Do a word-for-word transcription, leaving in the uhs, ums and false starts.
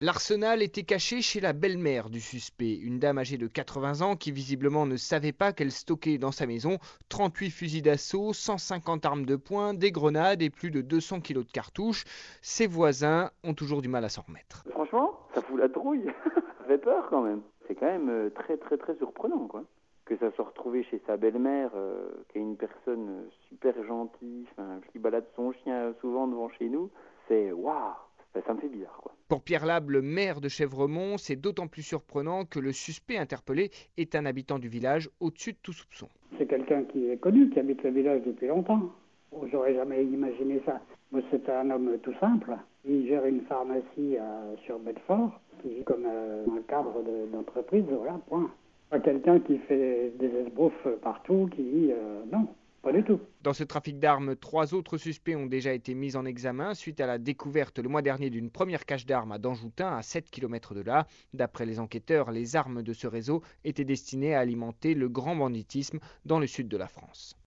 L'arsenal était caché chez la belle-mère du suspect, une dame âgée de quatre-vingts ans qui visiblement ne savait pas qu'elle stockait dans sa maison trente-huit fusils d'assaut, cent cinquante armes de poing, des grenades et plus de deux cents kilos de cartouches. Ses voisins ont toujours du mal à s'en remettre. Franchement, ça fout la trouille. Ça fait peur quand même. C'est quand même euh, très très très surprenant, quoi. Que ça soit retrouvé chez sa belle-mère, euh, qui est une personne euh, super gentille, enfin, qui balade son chien souvent devant chez nous, c'est waouh, ça, ça me fait bizarre, quoi. Pour Pierre Lab, le maire de Chèvremont, c'est d'autant plus surprenant que le suspect interpellé est un habitant du village au-dessus de tout soupçon. C'est quelqu'un qui est connu, qui habite le village depuis longtemps. Oh, j'aurais jamais imaginé ça. Moi, c'est un homme tout simple. Il gère une pharmacie à, sur Bedford, qui vit comme euh, un cadre de- d'entreprise, voilà, point. Pas quelqu'un qui fait des esbroufs partout, qui dit euh, non, pas du tout. Dans ce trafic d'armes, trois autres suspects ont déjà été mis en examen suite à la découverte le mois dernier d'une première cache d'armes à Danjoutin, à sept kilomètres de là. D'après les enquêteurs, les armes de ce réseau étaient destinées à alimenter le grand banditisme dans le sud de la France.